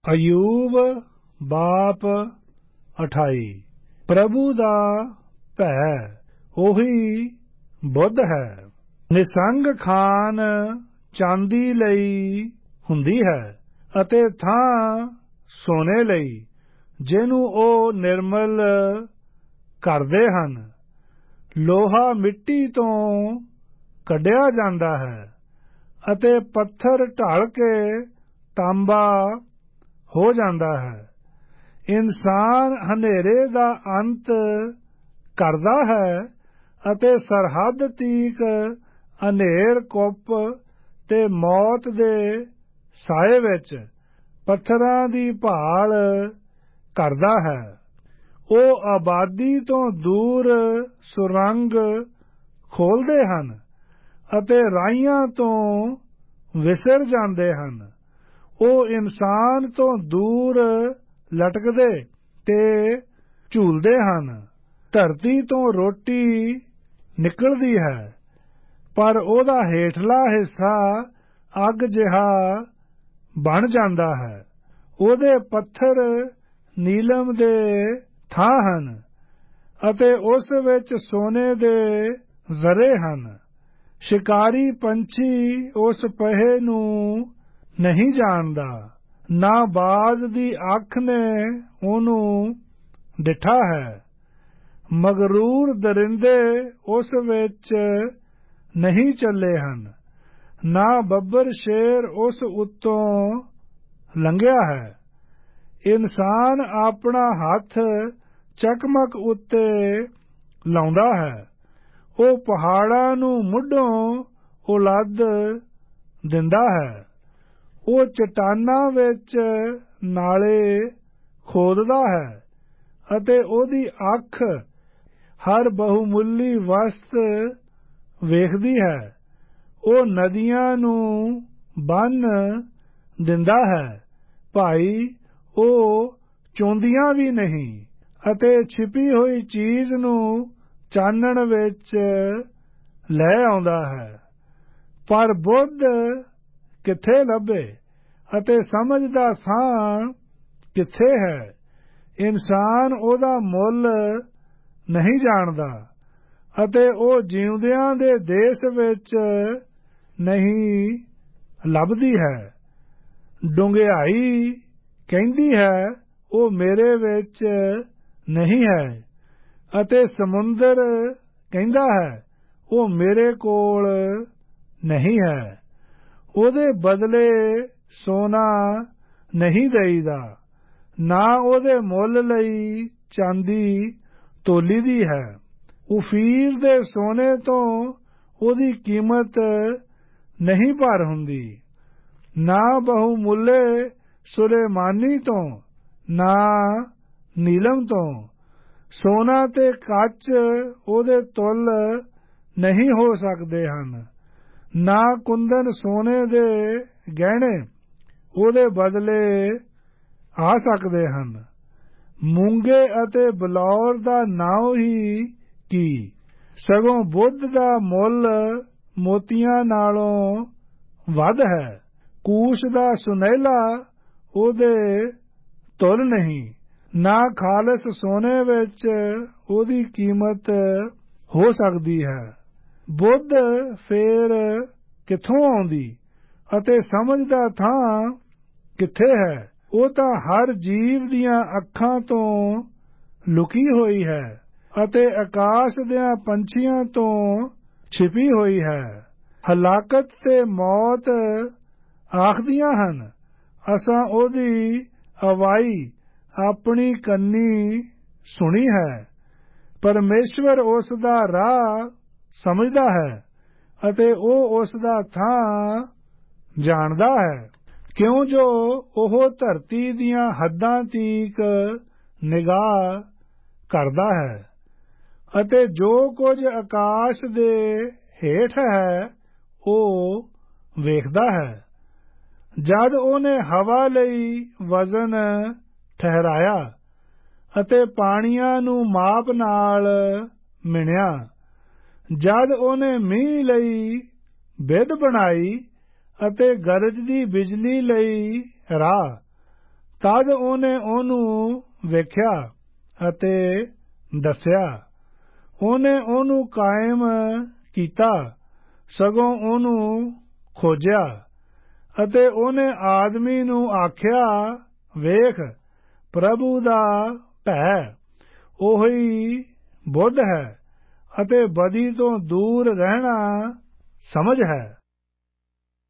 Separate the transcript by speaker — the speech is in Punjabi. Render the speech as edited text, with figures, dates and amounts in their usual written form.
Speaker 1: ਅਯੂਬ ਬਾਪ 28। ਪ੍ਰਭੂ ਦਾ ਭੈ ਉਹੀ ਬੁੱਧ ਹੈ। ਨਿਸੰਗ ਖਾਨ ਚਾਂਦੀ ਲਈ ਹੁੰਦੀ ਹੈ ਅਤੇ ਥਾਂ ਸੋਨੇ ਲਈ, ਜਿਹਨੂੰ ਉਹ ਨਿਰਮਲ ਕਰਦੇ ਹਨ। ਲੋਹਾ ਮਿੱਟੀ ਤੋਂ ਕੱਢਿਆ ਜਾਂਦਾ ਹੈ ਅਤੇ ਪੱਥਰ ਢਲ ਕੇ ਤਾਂਬਾ ਹੋ ਜਾਂਦਾ ਹੈ। ਇਨਸਾਨ ਹਨੇਰੇ ਦਾ ਅੰਤ ਕਰਦਾ ਹੈ ਅਤੇ ਸਰਹੱਦ ਤੀਕ ਹਨੇਰ ਕੁੱਪ ਤੇ ਮੌਤ ਦੇ ਸਾਏ ਵਿੱਚ ਪੱਥਰਾਂ ਦੀ ਭਾਲ ਕਰਦਾ ਹੈ। ਉਹ ਆਬਾਦੀ ਤੋਂ ਦੂਰ ਸੁਰੰਗ ਖੋਲ੍ਹਦੇ ਹਨ ਅਤੇ ਰਾਹੀਆਂ ਤੋਂ ਵਿਸਰ ਜਾਂਦੇ ਹਨ। ਉਹ ਇਨਸਾਨ ਤੋਂ ਦੂਰ ਲਟਕਦੇ ਤੇ ਝੂਲਦੇ ਹਨ। ਧਰਤੀ ਤੋਂ ਰੋਟੀ ਨਿਕਲਦੀ ਹੈ, ਪਰ ਉਹਦਾ ਹੇਠਲਾ ਹਿੱਸਾ ਅੱਗ ਜਿਹਾ ਬਣ ਜਾਂਦਾ ਹੈ। ਉਹਦੇ ਪੱਥਰ ਨੀਲਮ ਦੇ ਥਾਂ ਹਨ ਅਤੇ ਉਸ ਵਿੱਚ ਸੋਨੇ ਦੇ ਜ਼ਰੇ ਹਨ। ਸ਼ਿਕਾਰੀ ਪੰਛੀ ਉਸ ਪਹੇ ਨੂੰ ਨਹੀਂ ਜਾਣਦਾ, ਨਾ ਬਾਜ਼ ਦੀ ਅੱਖ ਨੇ ਉਹਨੂੰ ਡਿੱਠਾ ਹੈ। ਮਗਰੂਰ ਦਰਿੰਦੇ ਉਸ ਵਿੱਚ ਨਹੀਂ ਚੱਲੇ ਹਨ, ਨਾ ਬੱਬਰ ਸ਼ੇਰ ਉਸ ਉੱਤੋਂ ਲੰਘਿਆ ਹੈ। ਇਨਸਾਨ ਆਪਣਾ ਹੱਥ ਚਕਮਕ ਉੱਤੇ ਲਾਉਂਦਾ ਹੈ। ਉਹ ਪਹਾੜਾਂ ਨੂੰ ਮੁੱਢੋਂ ਉਲੱਦ ਦਿੰਦਾ ਹੈ। ਉਹ ਚਟਾਨਾਂ ਵਿੱਚ ਨਾਲੇ ਖੋਦਦਾ ਹੈ ਅਤੇ ਉਹਦੀ ਅੱਖ ਹਰ ਬਹੁਮੁੱਲੀ ਵਸਤ ਵੇਖਦੀ ਹੈ। ਉਹ ਨਦੀਆਂ ਨੂੰ ਬੰਨ੍ਹ ਦਿੰਦਾ ਹੈ। ਭਾਈ, ਉਹ ਚੋਂਦੀਆਂ ਵੀ ਨਹੀਂ ਅਤੇ ਛਿਪੀ ਹੋਈ ਚੀਜ਼ ਨੂੰ ਚਾਨਣ ਵਿੱਚ ਲੈ ਆਉਂਦਾ ਹੈ। ਪਰ ਬੁੱਧ ਕਿੱਥੇ ਲੱਭੇ ਅਤੇ ਸਮਝ ਦਾ ਥਾਂ ਕਿੱਥੇ ਹੈ? ਇਨਸਾਨ ਉਹਦਾ ਮੁੱਲ ਨਹੀਂ ਜਾਣਦਾ ਅਤੇ ਉਹ ਜਿਉਂਦਿਆਂ ਦੇ ਦੇਸ਼ ਵਿੱਚ ਨਹੀਂ ਲੱਭਦੀ ਹੈ। ਡੂੰਘਿਆਈ ਕਹਿੰਦੀ ਹੈ, ਉਹ ਮੇਰੇ ਵਿੱਚ ਨਹੀਂ ਹੈ, ਅਤੇ ਸਮੁੰਦਰ ਕਹਿੰਦਾ ਹੈ, ਉਹ ਮੇਰੇ ਕੋਲ ਨਹੀਂ ਹੈ। ਉਹਦੇ ਬਦਲੇ ਸੋਨਾ ਨਹੀਂ ਦੇਈਦਾ, ਨਾ ਉਹਦੇ ਮੁੱਲ ਲਈ ਚਾਂਦੀ ਤੋਲੀਦੀ ਹੈ। ਓਫੀਰ ਦੇ ਸੋਨੇ ਤੋਂ ਉਹਦੀ ਕੀਮਤ ਨਹੀਂ ਭਰ ਹੁੰਦੀ, ਨਾ ਬਹੁਮੁੱਲੇ ਸੁਲੇਮਾਨੀ ਤੋਂ, ਨਾ ਨੀਲਮ ਤੋਂ। ਸੋਨਾ ਤੇ ਕੱਚ ਉਹਦੇ ਤੁੱਲ ਨਹੀਂ ਹੋ ਸਕਦੇ ਹਨ, ਨਾ ਕੁੰਦਨ ਸੋਨੇ ਦੇ ਗਹਿਣੇ ਉਹਦੇ ਬਦਲੇ ਆ ਸਕਦੇ ਹਨ। ਮੂੰਗੇ ਅਤੇ ਬਲੌਰ ਦਾ ਨਾਉ ਹੀ ਕੀ, ਸਗੋਂ ਬੁੱਧ ਦਾ ਮੁੱਲ ਮੋਤੀਆਂ ਨਾਲੋਂ ਵੱਧ ਹੈ। ਕੂਸ਼ ਦਾ ਸੁਨਹਿਲਾ ਉਹਦੇ ਤੁੱਲ ਨਹੀਂ, ਨਾ ਖਾਲਸ ਸੋਨੇ ਵਿੱਚ ਉਹਦੀ ਕੀਮਤ ਹੋ ਸਕਦੀ ਹੈ। ਬੁੱਧ ਫੇਰ ਕਿੱਥੋਂ ਆਉਂਦੀ ਅਤੇ ਸਮਝ ਦਾ ਥਾਂ ਕਿੱਥੇ ਹੈ? ਉਹ ਤਾਂ ਹਰ ਜੀਵ ਦੀਆਂ ਅੱਖਾਂ ਤੋਂ ਲੁਕੀ ਹੋਈ ਹੈ ਅਤੇ ਆਕਾਸ਼ ਦਿਆਂ ਪੰਛੀਆਂ ਤੋਂ ਛਿਪੀ ਹੋਈ ਹੈ। ਹਲਾਕਤ ਤੇ ਮੌਤ ਆਖਦੀਆਂ ਹਨ, ਅਸਾਂ ਉਹਦੀ ਅਵਾਈ ਆਪਣੀ ਕੰਨੀ ਸੁਣੀ ਹੈ। ਪਰਮੇਸ਼ਵਰ ਉਸ ਦਾ ਰਾਹ ਸਮਝਦਾ ਹੈ ਅਤੇ ਉਹ ਉਸ ਦਾ ਥਾਂ ਜਾਣਦਾ ਹੈ। ਕਿਉਂ ਜੋ ਉਹ ਧਰਤੀ ਦੀਆਂ ਹੱਦਾਂ ਤੀਕ ਨਿਗਾਹ ਕਰਦਾ ਹੈ ਅਤੇ ਜੋ ਕੁਝ ਆਕਾਸ਼ ਦੇ ਹੇਠ ਹੈ ਉਹ ਵੇਖਦਾ ਹੈ। ਜਦ ਉਹਨੇ ਹਵਾ ਲਈ ਵਜ਼ਨ ਠਹਿਰਾਇਆ ਅਤੇ ਪਾਣੀਆਂ ਨੂੰ ਮਾਪ ਨਾਲ ਮਿਣਿਆ, ਜਦ ਉਹਨੇ ਮੀਂਹ ਲਈ ਬਿਧ ਬਣਾਈ ਅਤੇ ਗਰਜਦੀ ਬਿਜਲੀ ਲਈ ਰਾਹ, ਤਦ ਉਹਨੇ ਉਹਨੂੰ ਵੇਖਿਆ ਅਤੇ ਦੱਸਿਆ। ਉਹਨੇ ਉਹਨੂੰ ਕਾਇਮ ਕੀਤਾ, ਸਗੋਂ ਉਹਨੂੰ ਖੋਜਿਆ। ਅਤੇ ਉਹਨੇ ਆਦਮੀ ਨੂੰ ਆਖਿਆ, ਵੇਖ, ਪ੍ਰਭੂ ਦਾ ਭੈ ਉਹੀ ਬੁੱਧ ਹੈ ਅਤੇ ਬਦੀ ਤੋਂ ਦੂਰ ਰਹਿਣਾ ਸਮਝ ਹੈ।